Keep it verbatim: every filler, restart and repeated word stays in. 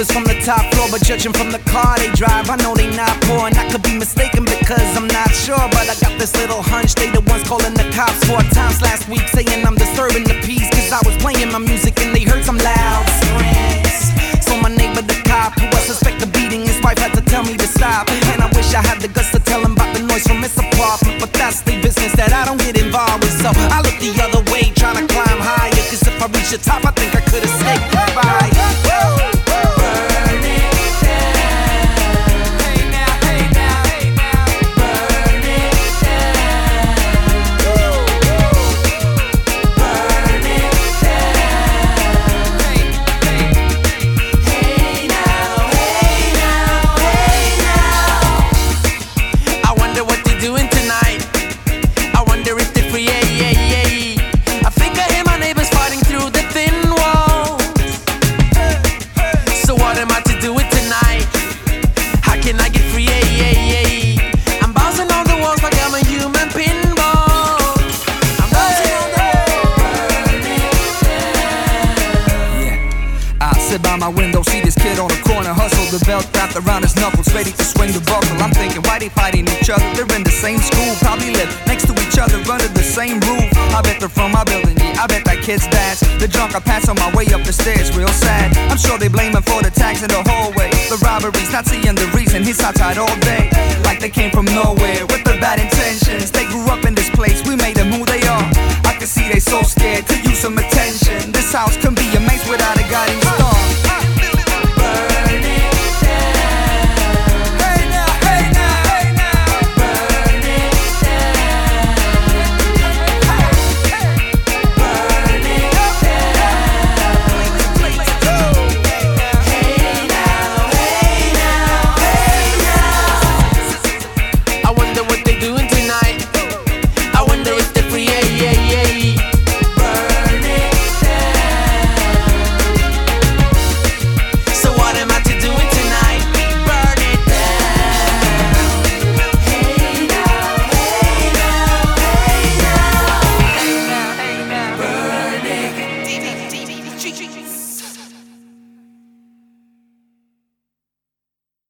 neighbors from the top floor, but judging from the car they drive, I know they not poor. And I could be mistaken because I'm not sure, but I got this little hunch they the ones calling the cops four times last week, saying I'm disturbing the peace, cause I was playing my music and they heard some loud screams. So my neighbor, the cop, who I suspect of beating his wife, had to tell me to stop. And I wish I had the guts to tell him about the noise from his apartment, but that's the business that I don't get involved with. So I look the other way, trying to climb higher, cause if I reach the top, I think I could've stayed by. Burn it down. Hey now, hey now, hey now. Burn it down. Burn it down. Hey, hey, hey now, hey now, hey now. I wonder what they're doing tonight. I wonder if they're free, yeah, yeah, yeah. I think I hear my neighbors fighting through the thin wall. So what am I to do with tonight? How can I get free, yeah, yeah, yeah. I'm bouncing on the walls like I'm a human pinball. I'm bouncing on the walls. Yeah, I sit by my window, see this kid on the corner hustle, the belt wrapped around his knuckles, ready to swing the buckle. I'm thinking, why they fighting each other? They're in the same school, probably live next to each other under the same roof. I bet they're from my building, yeah, I bet that kid's dad's the drunk I pass on my way up the stairs, real sad. I'm sure they blame him for the tags in the hallway, the robberies, not seeing the reason he's outside all day.